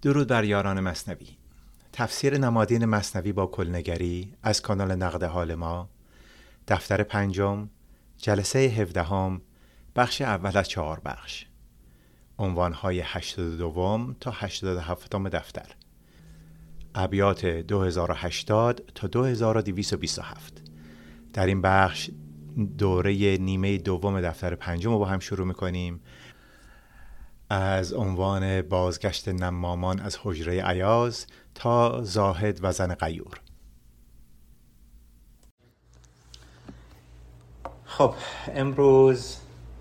درود بر یاران مثنوی. تفسیر نمادین مثنوی با کلنگری از کانال نقد حال ما، دفتر 5، جلسه 17، بخش اول از 4 بخش. عنوانهای 82 تا 87 دفتر. ابیات 2080 تا 2227. در این بخش دوره نیمه دوم دفتر 5 رو با هم شروع میکنیم. از عنوان بازگشت نمامان از حجره ایاز تا زاهد و زن غیور. خب امروز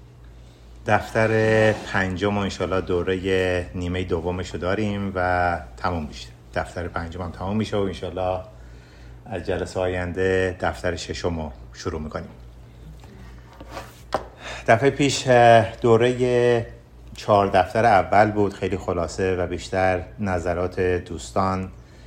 دفتر 5 انشالله دوره نیمه دومشو داریم و تموم میشه. دفتر 5 هم تموم میشه و انشالله از جلسه آینده دفتر 6 شروع میکنیم. دفعه پیش دوره 4 دفتر اول بود، خیلی خلاصه و بیشتر نظرات دوستان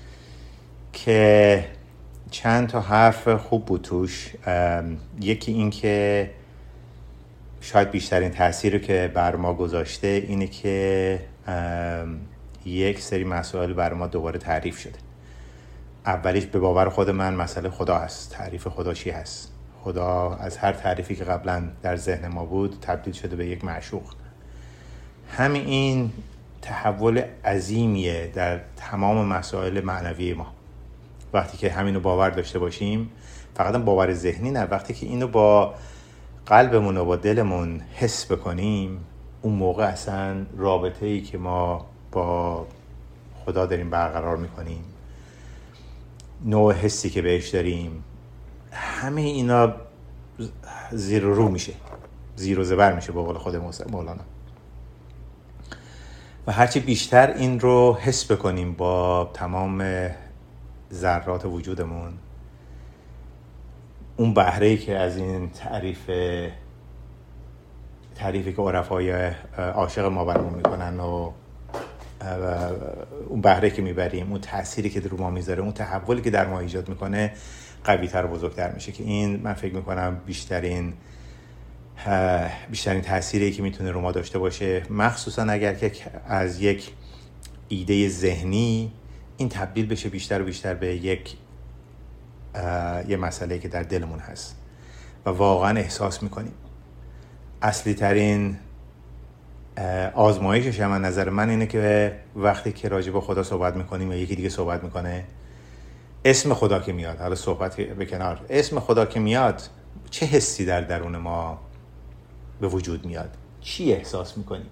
که چند تا حرف خوب بود توش. یکی این که شاید بیشترین تأثیری که بر ما گذاشته اینه که یک سری مسائل بر ما دوباره تعریف شده. اولیش به باور خود من مسئله خدا هست. تعریف خدا چی هست؟ خدا از هر تعریفی که قبلا در ذهن ما بود تبدیل شده به یک معشوق. همین این تحول عظیمیه در تمام مسائل معنوی ما. وقتی که همینو باور داشته باشیم، فقط باور ذهنی نه، وقتی که اینو با قلبمون و با دلمون حس بکنیم، اون موقع اصلا رابطه‌ای که ما با خدا داریم برقرار میکنیم، نوع حسی که بهش داریم، همه اینا زیر و رو میشه، زیر و زبر میشه با قول خود مولانا. و هرچی بیشتر این رو حس بکنیم با تمام ذرات وجودمون، اون بهره‌ای که از این تعریفی که عرفای عاشق ما برامون میکنن و اون بهره‌ای که میبریم، اون تأثیری که رو ما میذاره، اون تحولی که در ما ایجاد میکنه قوی‌تر و بزرگتر میشه. که این من فکر میکنم بیشترین تأثیری که میتونه رو ما داشته باشه، مخصوصا اگر که از یک ایده ذهنی این تبدیل بشه بیشتر و بیشتر به یه مسئله که در دلمون هست و واقعا احساس میکنیم. اصلی ترین آزمایشش هم نظر من اینه که وقتی که راجع به خدا صحبت میکنیم و یکی دیگه صحبت میکنه، اسم خدا که میاد، حالا صحبت به کنار، اسم خدا که میاد، چه حسی در درون ما به وجود میاد؟ چی احساس میکنیم؟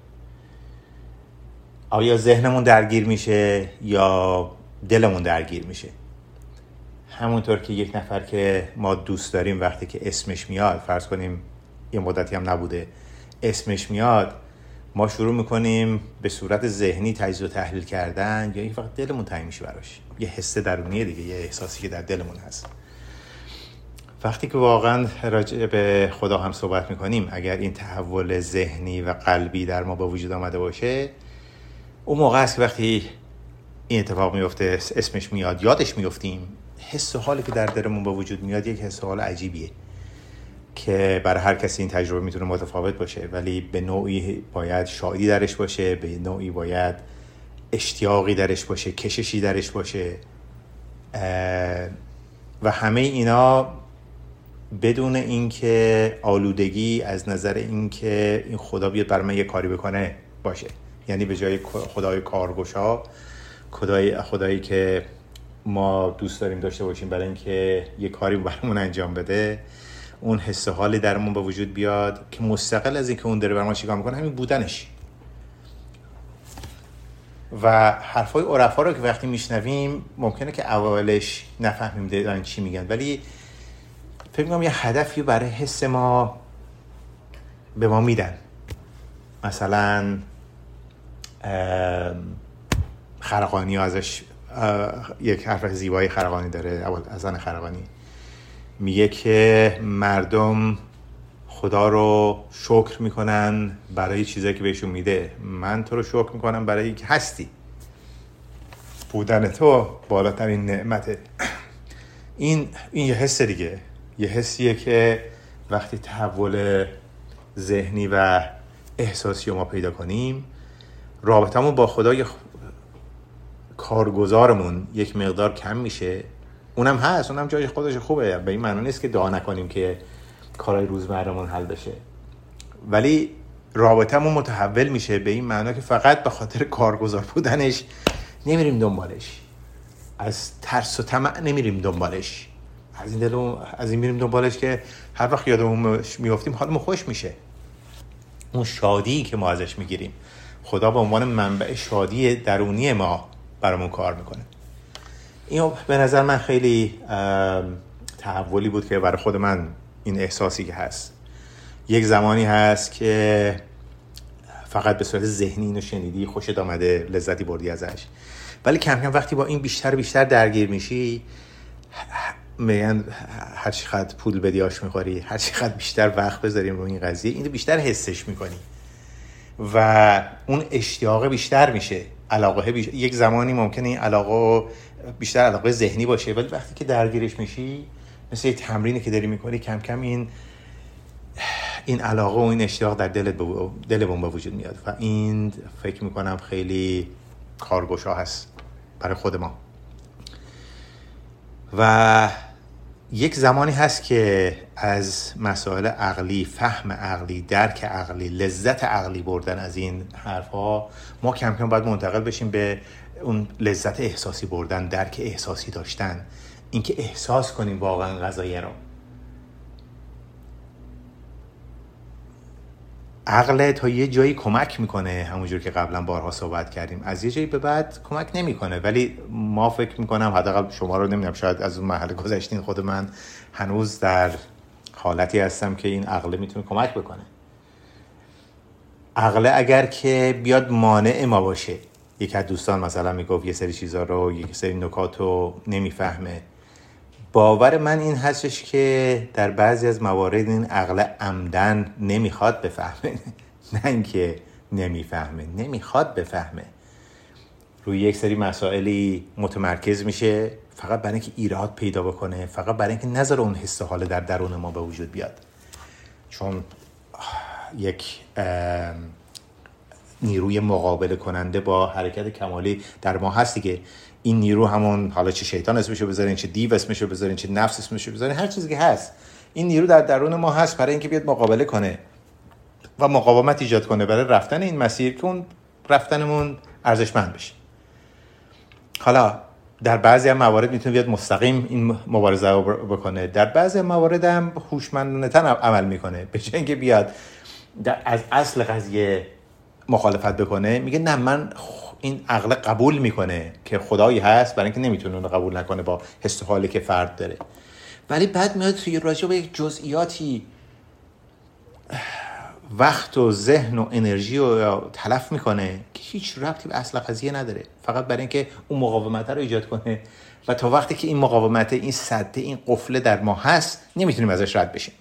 آیا ذهنمون درگیر میشه یا دلمون درگیر میشه؟ همونطور که یک نفر که ما دوست داریم وقتی که اسمش میاد، فرض کنیم یه مدتی هم نبوده، اسمش میاد، ما شروع میکنیم به صورت ذهنی تجزیه و تحلیل کردن، یا یک وقت دلمون تعیین میشه براش، یه حس درونیه دیگه، یه احساسی که در دلمون هست. وقتی که واقعا راجع به خدا هم صحبت میکنیم، اگر این تحول ذهنی و قلبی در ما به وجود آمده باشه، اون موقع است که وقتی این اتفاق میفته، اسمش میاد، یادش میفتیم، حس و حالی که در دلمون به وجود میاد یک حس و حال عجیبیه که برای هر کسی این تجربه میتونه متفاوت باشه، ولی به نوعی باید شادی درش باشه، به نوعی باید اشتیاقی درش باشه، کششی درش باشه، و همه اینا بدون اینکه آلودگی از نظر اینکه این خدا بیاد برای من یه کاری بکنه باشه. یعنی به جای خدای کارگشا، خدایی که ما دوست داریم داشته باشیم برای اینکه یه کاری برامون انجام بده، اون حس و حالی درمون به وجود بیاد که مستقل از اینکه اون داره برای ما چیکار میکنه، همین بودنش. و حرفای عرفا رو که وقتی میشنویم ممکنه که اولش نفهمیم دارن چی میگن، ولی فکر میکنم یه هدفی برای حس ما به ما میدن. مثلا خرقانی ازش یک حرف زیبایی خرقانی داره، ابوالحسن خرقانی میگه که مردم خدا رو شکر میکنن برای چیزایی که بهشون میده، من تو رو شکر میکنم برای اینکه هستی، بودن تو بالاترین نعمته. این یه حس دیگه، یه حسیه که وقتی تحول ذهنی و احساسی ما پیدا کنیم، رابطمون با خدا کارگزارمون یک مقدار کم میشه. اونم هست، اونم جای خودش خوبه، به این معنی نیست که دعا نکنیم که کارهای روزمرهمون حل بشه، ولی رابطمون متحول میشه به این معنا که فقط به خاطر کارگزار بودنش نمیریم دنبالش، از ترس و طمع نمیریم دنبالش، از این میریم دنبالش که هر وقت یادمون میافتیم حالمون خوش میشه. اون شادی که ما ازش میگیریم، خدا به عنوان منبع شادی درونی ما برامون کار میکنه. این به نظر من خیلی تحولی بود که برای خود من این احساسی که هست. یک زمانی هست که فقط به صورت ذهنی اینو شنیدی، خوشت آمده، لذتی بردی ازش، ولی کم کم وقتی با این بیشتر درگیر میشی، میگن هر چقدر پول بدی آش میخوری، هر چقدر بیشتر وقت بذاریم روی این قضیه اینو بیشتر حسش میکنی و اون اشتیاق بیشتر میشه، علاقه یک زمانی ممکنه این علاقه بیشتر علاقه ذهنی باشه، ولی وقتی که درگیرش میشی مثل یه تمرینی که داری میکنی، کم کم این علاقه و این اشتیاق در دلمون به وجود میاد و این فکر میکنم خیلی کارگشا هست برای خود ما. و یک زمانی هست که از مسائل عقلی، فهم عقلی، درک عقلی، لذت عقلی بردن از این حرفها، ما کم کم باید منتقل بشیم به اون لذت احساسی بردن، درک احساسی داشتن، اینکه احساس کنیم واقعا قضیه رو. عقل تا یه جایی کمک میکنه، همونجور که قبلا بارها صحبت کردیم، از یه جایی به بعد کمک نمیکنه، ولی ما فکر میکنم، حداقل شما رو نمیدونم، شاید از اون مرحله گذشتین، خود من هنوز در حالتی هستم که این عقل میتونه کمک بکنه. عقل اگر که بیاد مانع ما باشه، یک از دوستان مثلا میگفت یه سری چیزا رو، یک سری نکات رو نمیفهمه، باور من این هستش که در بعضی از موارد این عقل عمدن نمیخواد بفهمه، نه اینکه نمیفهمه، نمیخواد بفهمه، روی یک سری مسائلی متمرکز میشه فقط برای اینکه ایراد پیدا بکنه، فقط برای اینکه نذاره اون حس و حال در درون ما به وجود بیاد. چون یک نیروی مقابله کننده با حرکت کمالی در ما هستی که این نیرو همون، حالا چه شیطان اسمشو بذارین، چه دیو اسمشو بذارین، چه نفس اسمشو بذارین، هر چیزی که هست، این نیرو در درون ما هست برای اینکه بیاد مقابله کنه و مقاومت ایجاد کنه برای رفتن این مسیر که اون رفتنمون ارزشمند بشه. حالا در بعضی از موارد میتونه بیاد مستقیم این مبارزه رو بکنه، در بعضی از موارد هم هوشمندانه‌تر عمل میکنه، به جای اینکه بیاد از اصل قضیه مخالفت بکنه، میگه نه، من این عقل قبول میکنه که خدایی هست، برای اینکه نمیتونه اون قبول نکنه با حس و حالی که فرد داره، ولی بعد میاد توی راجع به یک جزئیاتی وقت و ذهن و انرژی رو تلف میکنه که هیچ ربطی به اصل قضیه نداره، فقط برای اینکه اون مقاومت رو ایجاد کنه و تا وقتی که این مقاومت، این سده، این قفله در ما هست، نمیتونیم ازش رد بشیم.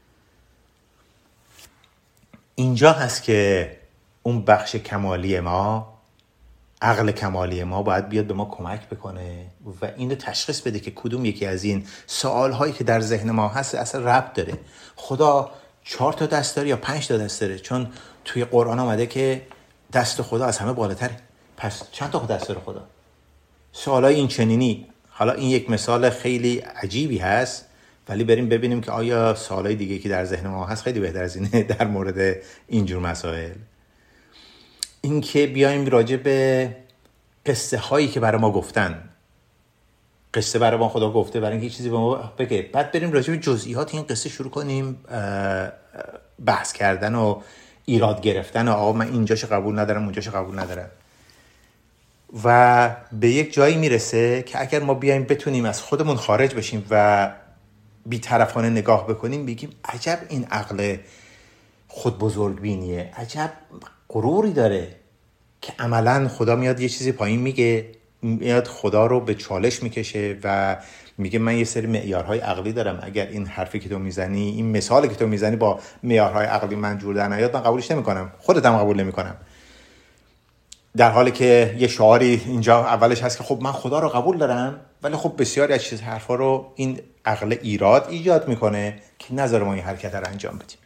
اینجا هست که اون بخش کمالی ما، عقل کمالی ما باید بیاد به ما کمک بکنه و اینو تشخیص بده که کدوم یکی از این سوالهایی که در ذهن ما هست اصلا ربط داره. خدا 4 تا دست داره یا 5 تا دست داره؟ چون توی قرآن آمده که دست خدا از همه بالاتره، پس چند تا دست داره خدا؟ سوالای این چنینی. حالا این یک مثال خیلی عجیبی هست، ولی بریم ببینیم که آیا سوالای دیگه که در ذهن ما هست خیلی بهتر از اینه در مورد اینجور مسائل. این که بیایم راجع به قصه هایی که برای ما گفتن، قصه برای ما خدا گفته برای اینکه چیزی به ما بگه، بعد بریم راجع به جزئیات این قصه شروع کنیم بحث کردن و ایراد گرفتن و آقا من اینجاشو قبول ندارم، اونجاشو قبول ندارم، و به یک جایی میرسه که اگر ما بیایم بتونیم از خودمون خارج بشیم و بی‌طرفانه نگاه بکنیم، بگیم عجب این عقل خود بزرگبینیه، عجب غروری داره که عملاً خدا میاد یه چیزی پایین میگه، میاد خدا رو به چالش میکشه و میگه من یه سری معیارهای عقلی دارم، اگر این حرفی که تو میزنی، این مثالی که تو میزنی با معیارهای عقلی من جور در نیاد، من قبولش نمیکنم، خودت هم قبول نمیکنم. در حالی که یه شعاری اینجا اولش هست که خب من خدا رو قبول دارم، ولی خب بسیاری از چیز حرفا رو این عقل ایجاد میکنه که نذاره ما این حرکت رو انجام بدیم.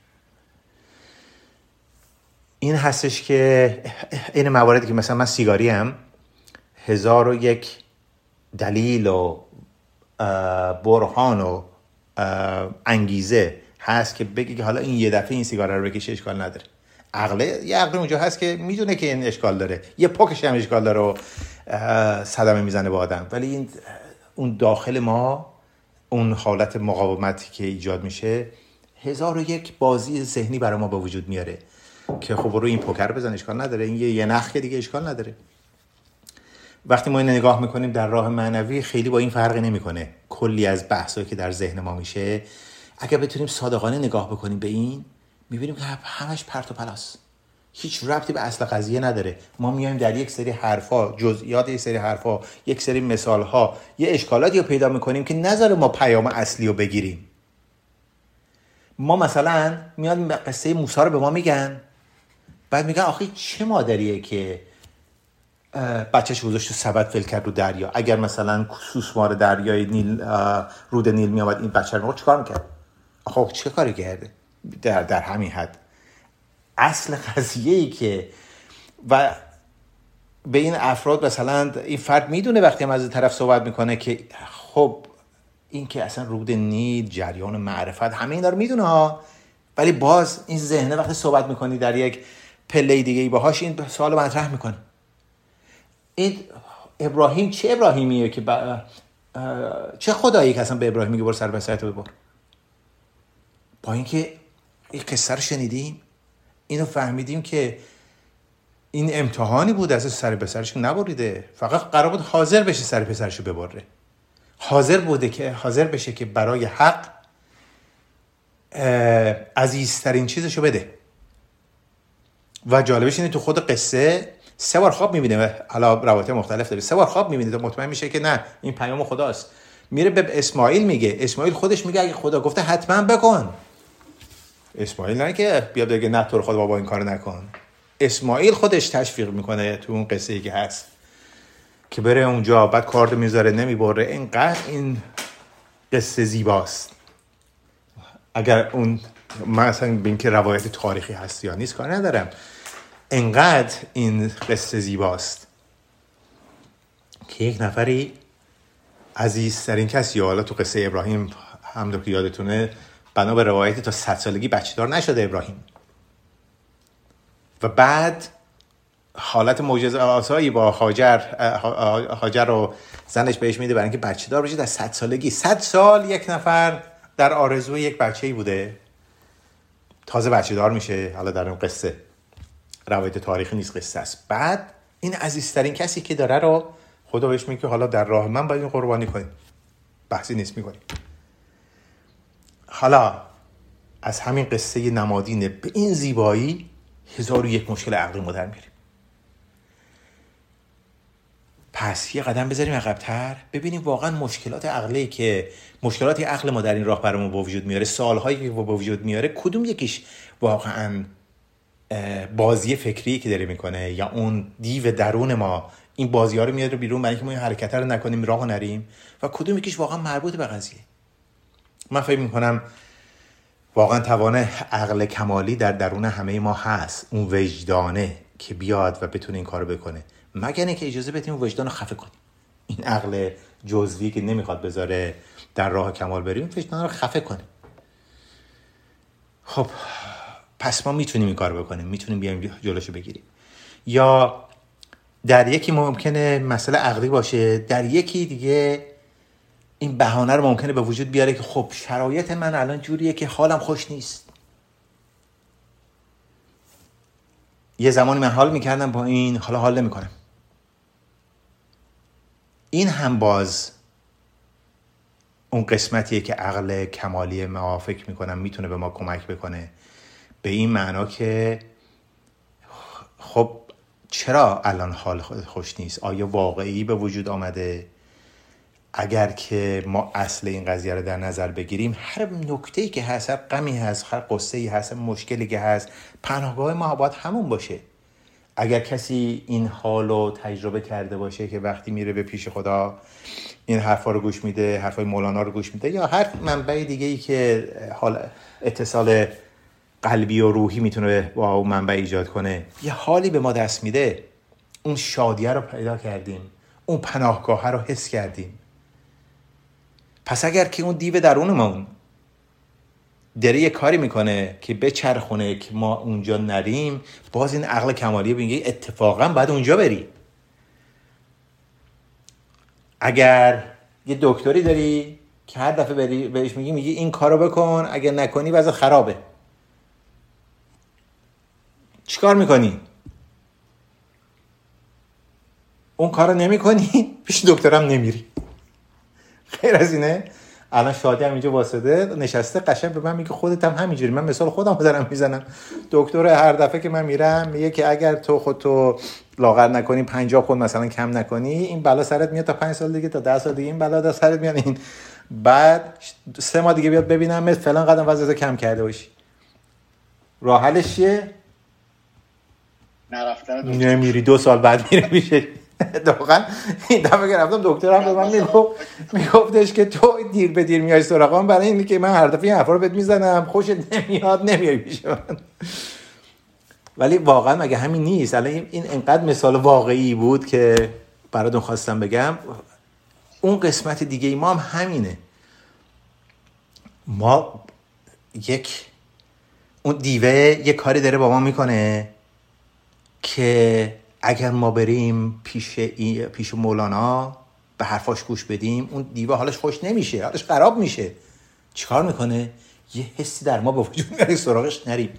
این هستش که این مواردی که مثلا من سیگاری هم 1001 دلیل و برهان و انگیزه هست که بگی که حالا این یه دفعه این سیگار رو بکشه اشکال نداره. یه عقل اونجا هست که میدونه که این اشکال داره، یه پاکش هم اشکال داره و صدمه میزنه به آدم، ولی این اون داخل ما اون حالت مقاومتی که ایجاد میشه 1001 بازی ذهنی برای ما به وجود میاره که خب برو این پوکر بزن اشکال نداره، این یه نخ که دیگه اشکال نداره. وقتی ما این نگاه میکنیم در راه معنوی خیلی با این فرقی نمیکنه. کلی از بحثایی که در ذهن ما میشه اگر بتونیم صادقانه نگاه بکنیم به این، میبینیم که همش پرت و پلاست، هیچ ربطی به اصل قضیه نداره. ما میایم در یک سری حرفا، جزئیات یک سری حرفا، یک سری مثالها، یه اشکالاتی رو پیدا میکنیم که نذاره ما پیام اصلی رو بگیریم. ما مثلا میاد قصه موسی رو به ما میگن، بعد میگن آخه چه مادریه که بچهش گذاشت سبد فل کرد رو دریا، اگر مثلا سوسمار دریای نیل رود نیل میامد این بچه رو چیکار میکرد؟ آخه چه کاری کرده؟ در همین حد اصل قضیه‌ای که و به این افراد مثلا این فرد میدونه وقتی هم از این طرف صحبت میکنه که خب این که اصلا رود نیل جریان معرفت همه اینا رو میدونه ها، ولی باز این ذهنه وقتی صحبت میکنی در یک پله دیگه ای باهاش این سوال مطرح میکنه. این ابراهیم چه ابراهیمیه که چه خدایی که اصلا به ابراهیم میگه برو سر پسرتو ببر؟ با اینکه این قصه رو شنیدیم، اینو فهمیدیم که این امتحانی بود، از سر پسرش نبریده، فقط قرار بود حاضر بشه سر پسرشو ببره، حاضر بوده که حاضر بشه که برای حق عزیزترین چیزشو بده. و جالبش اینه تو خود قصه 3 بار خواب میبینه، حالا روایت مختلف داره، 3 بار خواب میبینه تا مطمئن میشه که نه این پیام خداست. میره به اسماعیل میگه، اسماعیل خودش میگه اگه خدا گفته حتما بکن. اسماعیل نه که بیاد بگه نه تو رو خدا بابا این کارو نکن. اسماعیل خودش تشویق میکنه تو اون قصه ای که هست که بره اونجا، بعد کارت میذاره نمیبره. اینقدر این قصه زیباست. اگر اون مثلا به این که روایت تاریخی هست یا نیست کار ندارم، اینقدر این قصه زیباست که یک نفری عزیزترین کسی، حالا تو قصه ابراهیم همونطور که یادتونه بنا به روایت تا 100 سالگی بچه دار نشده ابراهیم، و بعد حالت معجزه آسایی با هاجر رو زنش بهش میده برای اینکه بچه دار بشه در 100 سالگی. 100 سال یک نفر در آرزوی یک بچه‌ای بوده، تازه بچه دار میشه. حالا در اون قصه روایت تاریخی نیست، قصه است. بعد این عزیزترین کسی که داره رو خدا بهش میگه حالا در راه من باید این قربانی کنی، بحثی نیست میکنی. حالا از همین قصه نمادینه به این زیبایی 1001 مشکل عقلی ما در میاریم. پس یه قدم بذاریم عقب‌تر ببینیم واقعا مشکلات عقل ما در این راه برامون با وجود میاره، سوال‌هایی که با وجود میاره، کدوم یکیش واقعا بازی فکری که داره میکنه یا اون دیو درون ما این بازی‌ها رو میاره بیرون برای اینکه ما این حرکت رو نکنیم، راه نریم، و کدوم یکیش واقعا مربوط به قضیه. من فکر میکنم واقعا توان عقل کمالی در درون همه ما هست، اون وجدانه که بیاد و بتونه این کارو بکنه، مگر اینکه اجازه بدیم وجدان رو خفه کنیم. این عقل جزوی که نمیخواد بذاره در راه کمال بریم، وجدان رو خفه کنیم. خب پس ما میتونیم این کارو بکنیم، میتونیم بیایم جلوشو بگیریم. یا در یکی ممکنه مسئله عقلی باشه، در یکی دیگه این بهانه رو ممکنه به وجود بیاره که خب شرایط من الان جوریه که حالم خوش نیست. یه زمانی من حال میکردم با این، حالا حال نمیکنم. این هم باز اون قسمتیه که عقل کمالی ما فکر میکنم میتونه به ما کمک بکنه، به این معنا که خب چرا الان حال خوش نیست؟ آیا واقعی به وجود آمده؟ اگر که ما اصل این قضیه رو در نظر بگیریم، هر نکته‌ای که هست، هر غمی هست، هر قصه‌ای هست، مشکلی که هست، پناهگاه ما باید همون باشه. اگر کسی این حالو تجربه کرده باشه که وقتی میره به پیش خدا این حرفا رو گوش میده، حرفای مولانا رو گوش میده، یا هر منبع دیگه‌ای که حال اتصال قلبی و روحی میتونه با اون منبع ایجاد کنه، یه حالی به ما دست میده، اون شادیه رو پیدا کردیم، اون پناهگاه رو حس کردیم. پس اگر که اون دیو درونمون داره یه کاری میکنه که بچرخونه که ما اونجا نریم، باز این عقل کمالی میگه اتفاقا باید اونجا بری. اگر یه دکتری داری که هر دفعه بری بهش میگی این کارو بکن، اگر نکنی وضع خرابه، چیکار میکنی؟ اون کارو نمیکنی، پیش دکترم نمیری. خیر از اینه. الان شادی هم اینجا واسطه نشسته قشنگ به من میگه خودت هم همینجوری. من مثال خودم رو دارم میزنم. دکتر هر دفعه که من میرم میگه که اگر تو خودتو لاغر نکنی، 50 پوند مثلا کم نکنی، این بلا سرت میاد تا 5 سال دیگه، تا 10 سال دیگه این بلا سرت میاد. این بعد 3 ماه دیگه بیاد ببینم فلان قدم وزنتو کم کرده باشی. راه حلش چیه؟ نرفتن دکتر. نمیری 2 سال بعد میره میشه. واقعا این دفعه که رفتم دکترم به من میگفتش که تو دیر به دیر میای سراغم، برای اینی که من هر دفعه این حرفا رو بهت میزنم خوشت نمیاد نمیای پیش من. ولی واقعا مگه همین نیست؟ الان این انقدر مثال واقعی بود که براتون خواستم بگم. اون قسمت دیگه ما هم همینه. ما اون دیوه یک کاری داره با ما میکنه که اگر ما بریم پیش مولانا به حرفاش گوش بدیم، اون دیوه حالش خوش نمیشه، حالش خراب میشه. چیکار میکنه؟ یه حسی در ما به وجود میاره سراغش نریم.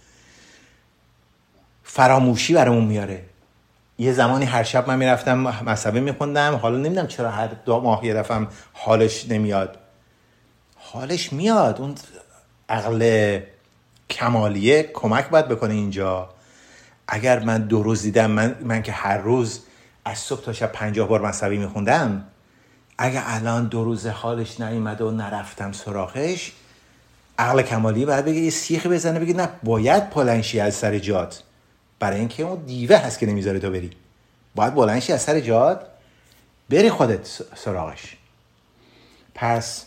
فراموشی برامون میاره. یه زمانی هر شب من میرفتم مصحبه میخوندم، حالا نمیدونم چرا هر 2 ماه یه دفعه حالش نمیاد. حالش میاد. اون عقل کمالیه کمک باید بکنه اینجا. اگر من 2 روز دیدم، من که هر روز از صبح تا شب 50 بار مصحبی میخوندم، اگر الان 2 روز حالش نیومد و نرفتم سراغش، عقل کمالی باید بگه یه سیخی بزنه، بگه نه باید بلنشی از سر جات، برای اینکه اون دیوه هست که نمیذاره تو بری. باید بلنشی از سر جات بری خودت سراغش. پس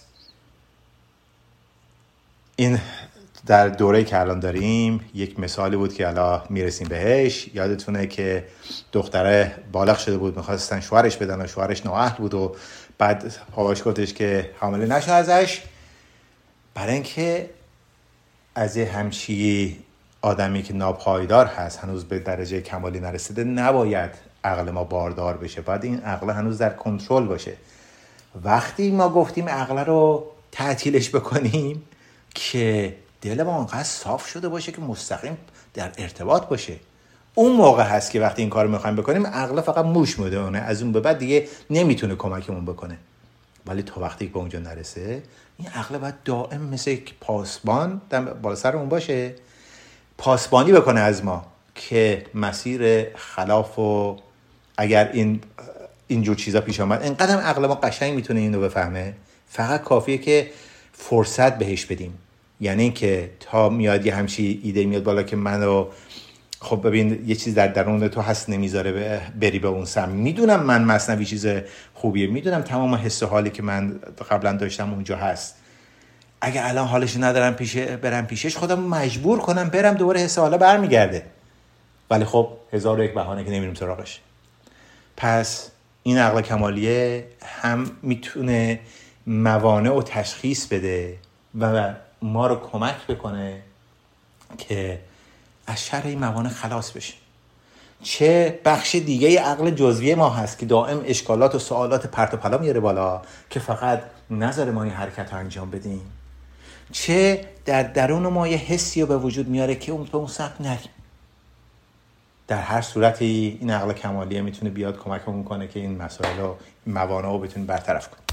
این در دوره‌ای که الان داریم یک مثالی بود که الان میرسیم بهش. یادتونه که دختره بالغ شده بود، میخواستن شوهرش بدن و شوهرش نااهل بود و بعد باباش گفتش که حامله نشو ازش، برای اینکه از همچی آدمی که ناپایدار هست، هنوز به درجه کمالی نرسیده، نباید عقل ما باردار بشه. باید این عقل هنوز در کنترل باشه. وقتی ما گفتیم عقل رو تعطیلش بکنیم که دل ما انقدر صاف شده باشه که مستقیم در ارتباط باشه، اون موقع هست که وقتی این کار رو میخوایم بکنیم عقل فقط موش میدونه، از اون به بعد دیگه نمیتونه کمکمون بکنه. ولی تا وقتی که به اونجا نرسه، این عقل باید دائم مثل یک پاسبان بالا سرمون باشه، پاسبانی بکنه از ما که مسیر خلاف و اگر اینجور چیزا پیش آمد، اینقدر عقل ما قشنگ میتونه اینو بفهمه. فقط کافیه که فرصت بهش بدیم. یعنی اینکه تا میاد یه همچی ایده میاد بالا که منو خب ببین یه چیز در درون تو هست نمیذاره بری به اون سمت. میدونم من مثنوی چیز خوبیه، میدونم تمام حس و حالی که من قبلا داشتم اونجا هست. اگه الان حالش ندارم برم پیشش، خودم مجبور کنم برم، دوباره حس و حالا برمیگرده. ولی خب 1001 بهانه که نمیریم سراغش. پس این عقل کمالیه هم میتونه موانع و تشخیص بده و ما رو کمک بکنه که از شر این موانع خلاص بشیم. چه بخش دیگه عقل جزوی ما هست که دائم اشکالات و سوالات پرت و پلا میاره بالا که فقط نذاره ما این حرکت رو انجام بدیم. چه در درون ما یه حسی رو به وجود میاره که اون به اون سمت نریم. در هر صورتی این عقل کمالیه میتونه بیاد کمکمون کنه که این مسائل و موانع رو بتونیم برطرف کنیم.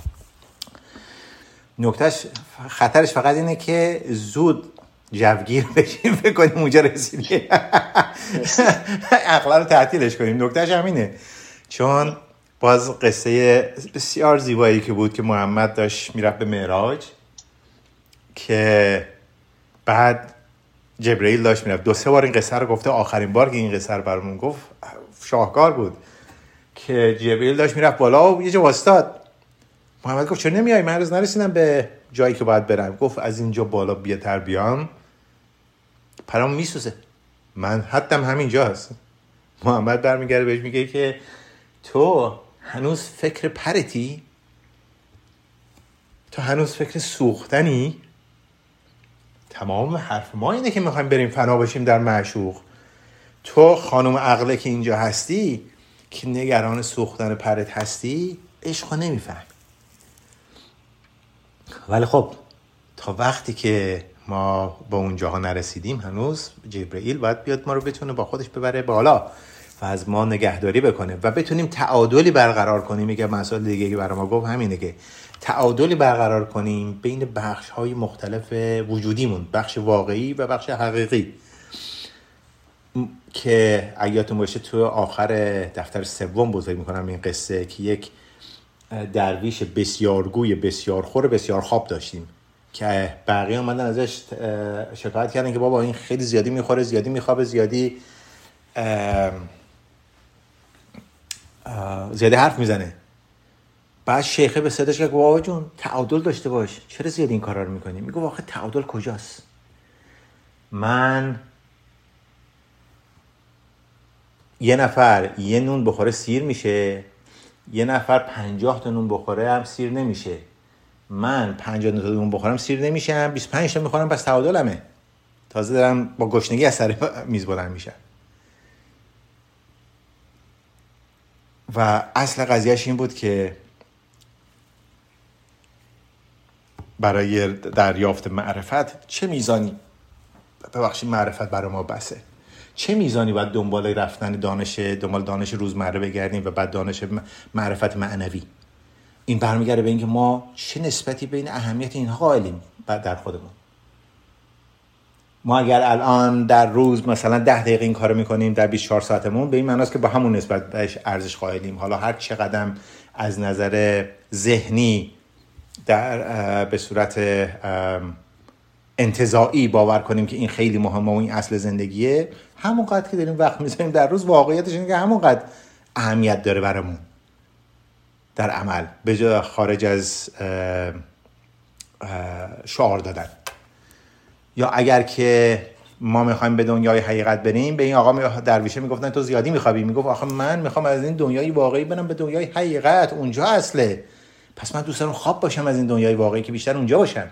نکتهش خطرش فقط اینه که زود جوگیر بشیم، فکر کنیم اونجا رسیدیم عقل رو تعطیلش کنیم. نکتهش همینه. چون باز قصه بسیار زیبایی که بود که محمد داشت میرفت به معراج، که بعد جبرئیل داشت میرفت. 2-3 بار این قصه رو گفته. آخرین بار که این قصه رو برامون گفت شاهکار بود که جبرئیل داشت میرفت بالا و یه جا واسطاد. محمد گفت چرا نمیای؟ من هنوز نرسیدم به جایی که باید برم. گفت از اینجا بالا بیاتر بیام پرام میسوزه، من حدم همینجا هست. محمد برمیگرده بهش میگه که تو هنوز فکر پرتی؟ تو هنوز فکر سوختنی؟ تمام حرف ما اینه که میخوایم بریم فنا بشیم در معشوق. تو خانم عقله که اینجا هستی که نگران سوختن پرت هستی، عشقو نمیفهمی. ولی خب تا وقتی که ما با اونجاها نرسیدیم هنوز جبرئیل باید بیاد ما رو بتونه با خودش ببره بالا و از ما نگهداری بکنه و بتونیم تعادلی برقرار کنیم. میگه مسائل دیگه که برای ما گفت همینه که تعادلی برقرار کنیم بین بخش‌های مختلف وجودیمون، بخش واقعی و بخش حقیقی، که اگه باشه تو آخر دفتر سوم بزرگ میکنم این قصه که یک درویش بسیارگوی بسیارخور بسیار خواب داشتیم که بقیه اومدن ازش شکایت کردن که بابا این خیلی زیادی میخوره، زیادی میخوابه، زیادی حرف میزنه. بعد شیخه به صداش که بابا جون تعادل داشته باش، چرا زیادی این کارا رو میکنی؟ میگه واقعا تعادل کجاست؟ من یه نفر یه نون بخوره سیر میشه، یه نفر 50 تا نون بخوره هم سیر نمیشه. من 50 تا نون بخورم سیر نمیشم، 25 تا میخورم، پس تعادلمه. تازه دارم با گشنگی از سر میز بلند میشم. و اصل قضیهش این بود که برای دریافت معرفت چه میزانی، ببخشید معرفت برای ما بسه، چه میزانی باید دنبال رفتن دنبال دانش روزمره بگردیم و بعد دانش معرفت معنوی. این برمیگرده به اینکه ما چه نسبتی بین اهمیت اینها قائلیم در خودمون. ما اگر الان در روز مثلا 10 دقیقه این کارو میکنیم در 24 ساعتمون، به این معناست که با همون نسبت بهش ارزش قائلیم. حالا هر چقدر از نظر ذهنی به صورت انتزاعی باور کنیم که این خیلی مهمه و این اصل زندگیه، همون قدر که داریم وقت میذاریم در روز، واقعیتش اینه که همون قدر اهمیت داره برامون در عمل، به جای خارج از شعار دادن. یا اگر که ما میخوایم به دنیای حقیقت بریم، به این آقا درویشه میگفتن تو زیادی میخوابی، میگفت آخه من میخوام از این دنیای واقعی برم به دنیای حقیقت، اونجا اصله. پس من دوست دارم خواب باشم از این دنیای واقعی که بیشتر اونجا باشم.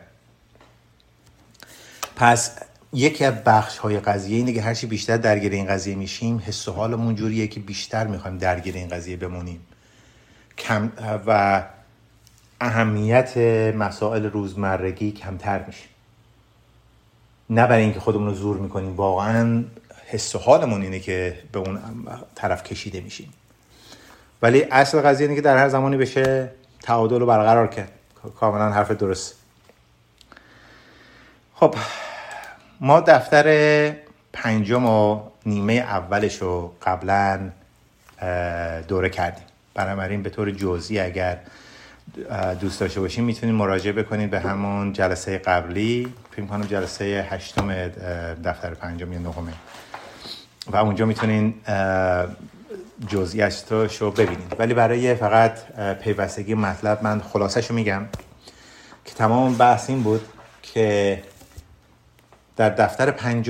پس یکی از بخش‌های قضیه اینه که هرچی بیشتر درگیر این قضیه میشیم، حس و حالمون جوریه که بیشتر میخوایم درگیر این قضیه بمونیم و اهمیت مسائل روزمرگی کمتر میشه. نه برای اینکه خودمون رو زور میکنیم، واقعا حس و حالمون اینه که به اون طرف کشیده میشیم. ولی اصل قضیه اینه که در هر زمانی بشه تعادل رو برقرار کرد. کاملا حرف درست. خب ما دفتر 5 و نیمه اولش رو قبلا دوره کردیم. بنابراین به طور جزئی اگر دوست داشته باشین میتونید مراجعه بکنید به همون جلسه قبلی، فکر کنم جلسه 8 دفتر 5 یا 9 و اونجا میتونین جزئیاتش رو ببینید. ولی برای فقط پیوستگی مطلب من خلاصش رو میگم که تمام بحث این بود که در دفتر 5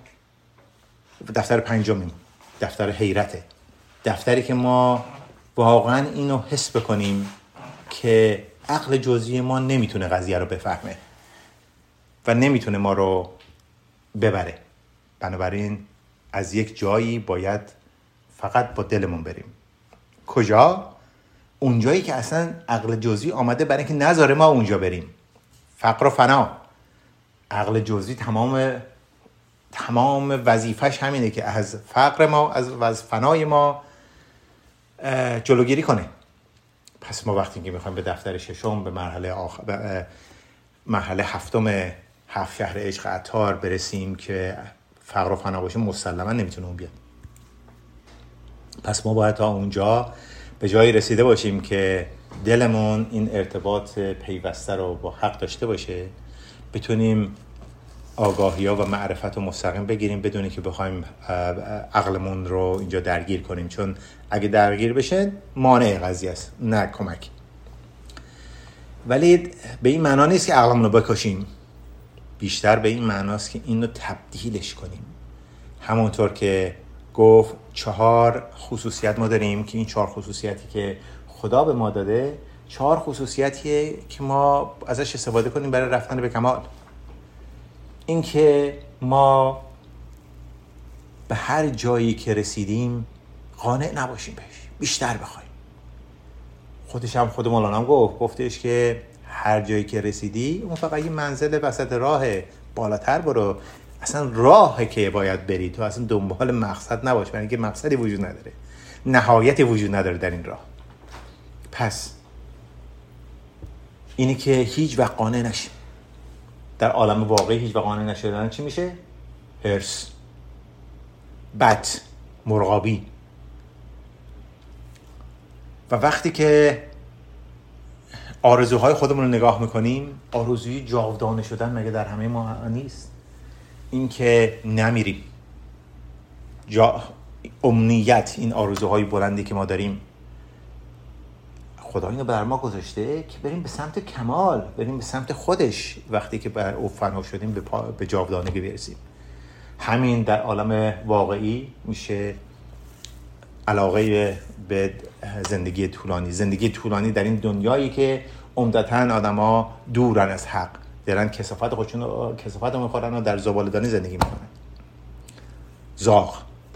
دفتر حیرته، دفتری که ما واقعا اینو حس بکنیم که عقل جزئی ما نمیتونه قضیه رو بفهمه و نمیتونه ما رو ببره. بنابراین از یک جایی باید فقط با دلمون بریم. کجا؟ اون جایی که اصلا عقل جزئی آمده برای اینکه نذاره ما اونجا بریم. فقر و فنا. عقل جزئی تمام وظیفش همینه که از فقر ما، از فنای ما جلوگیری کنه. پس ما وقتی که میخوایم به دفتر 6 به مرحله 7 7 شهر عشق عطار برسیم که فقر و فنا باشه، مسلما نمیتونه اون بیاد. پس ما باید تا اونجا به جایی رسیده باشیم که دلمون این ارتباط پیوسته رو با حق داشته باشه، بتونیم آگاهی‌ها و معرفت رو مستقیم بگیریم بدون که بخوایم عقلمون رو اینجا درگیر کنیم، چون اگه درگیر بشه مانع قضیه است، نه کمک. ولی به این معنا نیست که عقلمون رو بکشیم، بیشتر به این معناست که اینو تبدیلش کنیم. همونطور که گفت 4 خصوصیت ما داریم که این 4 خصوصیتی که خدا به ما داده 4 خصوصیتیه که ما ازش استفاده کنیم برای رفتن به کمال. این که ما به هر جایی که رسیدیم قانع نباشیم بهش، بیشتر بخوایم. خودش هم خود مولانا هم گفتش که هر جایی که رسیدی اون فقط یه منزل وسط راهه، بالاتر برو. اصلا راهه که باید بری، تو اصلا دنبال مقصد نباش، برای اینکه مقصدی وجود نداره، نهایتی وجود نداره در این راه. پس اینی که هیچ وقت قانع نشیم. در عالم واقعی هیچ وقت قانع نشدن چی میشه؟ حرص، بد، مرغابی. و وقتی که آرزوهای خودمون رو نگاه میکنیم، آرزوی جاودانه شدن مگه در همه ما نیست؟ این که نمیریم، امنیت، این آرزوهای بلندی که ما داریم، خدا اینو بر ما گذاشته که بریم به سمت کمال، بریم به سمت خودش. وقتی که بر او فنا شدیم به جاودانگی برسیم. همین در عالم واقعی میشه علاقه به زندگی طولانی. زندگی طولانی در این دنیایی که عمدتاً آدما دورن از حق، دارن کثافت رو میخورن و در زباله‌دانی زندگی میکنن، زاغ.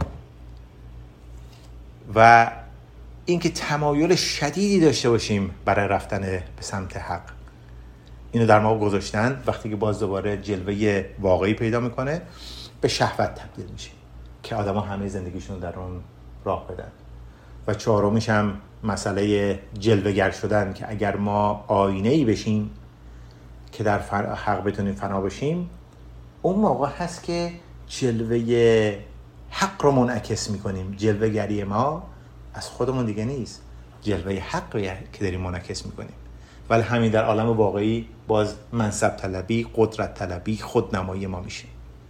و اینکه تمایل شدیدی داشته باشیم برای رفتن به سمت حق، اینو در ما گذاشتن. وقتی که باز دوباره جلوه واقعی پیدا میکنه به شهوت تبدیل میشه که آدما همه زندگیشون در اون راه بدن. و چهارمیش هم مسئله جلوه‌گر شدن، که اگر ما آینه‌ای بشیم که در حق بتونیم فنا بشیم، اون موقع هست که جلوه حق رو منعکس میکنیم. جلوه‌گری ما از خودمون دیگه نیست، جلوه حق که داریم منعکس میکنیم. ولی همین در عالم واقعی باز منصب طلبی، قدرت طلبی، خودنمایی ما میشه.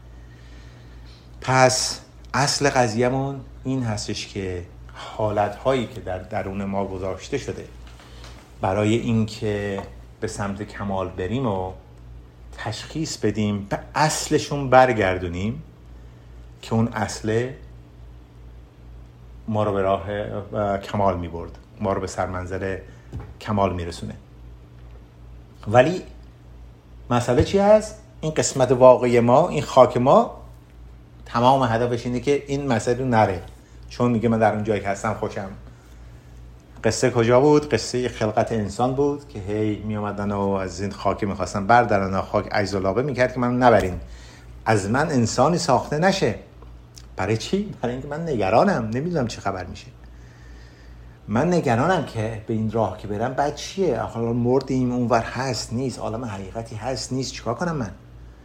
پس اصل قضیه‌مون این هستش که حالت‌هایی که در درون ما گذاشته شده برای اینکه به سمت کمال بریم و تشخیص بدیم، به اصلشون برگردونیم که اون اصل ما رو به راه کمال میبرد، ما رو به سرمنزل کمال میرسونه. ولی مسئله چی هست؟ این قسمت واقعی ما، این خاک ما، تمام هدفش اینه که این مسئله رو نره، چون میگه من در اون جایی که هستم خوشم. قصه کجا بود؟ قصه خلقت انسان بود که هی میامدن و از این خاک میخواستن بردارن و خاک عجز و لابه میکرد که من نبرین، از من انسانی ساخته نشه. برای چی؟ برای اینکه من نگرانم، نمیدونم چه خبر میشه. من نگرانم که به این راه که برم بعد چیه؟ حالا مردیم، اونور هست نیست، عالم حقیقتی هست نیست، چیکار کنم من؟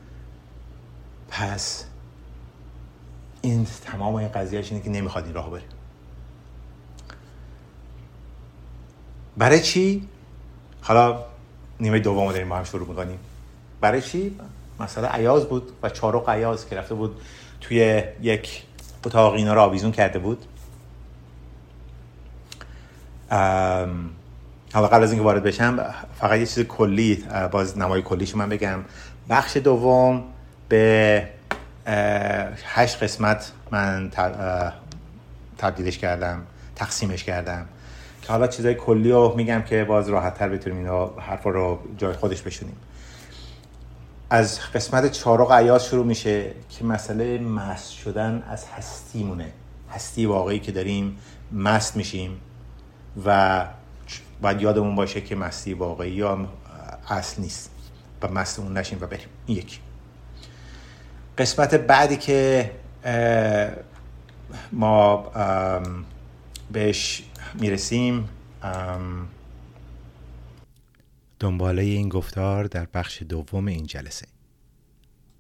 پس این تمام این قضیهش اینه که نمیخواد این راه بره. برای چی؟ حالا نیمه دوم داریم ما هم شروع میکنیم. برای چی؟ مسئله ایاز بود و چارق ایاز که رفته بود توی یک اتاق اینا رو آویزون کرده بود. حالا قبل از اینکه وارد بشم فقط یه چیز کلی، باز نمای کلیشو من بگم. بخش دوم به 8 قسمت من تبدیلش کردم، تقسیمش کردم که حالا چیزای کلی رو میگم که باز راحت تر بتونیم اینا حرفا رو جای خودش بشونیم. از قسمت چارق ایاز شروع میشه که مسئله مست شدن از هستیمونه، هستی واقعی که داریم مست میشیم و باید یادمون باشه که مستی واقعی یا اصل نیست و مست اون نشیم و بریم. این یکی. قسمت بعدی که ما بهش میرسیم، دنباله این گفتار در بخش دوم این جلسه.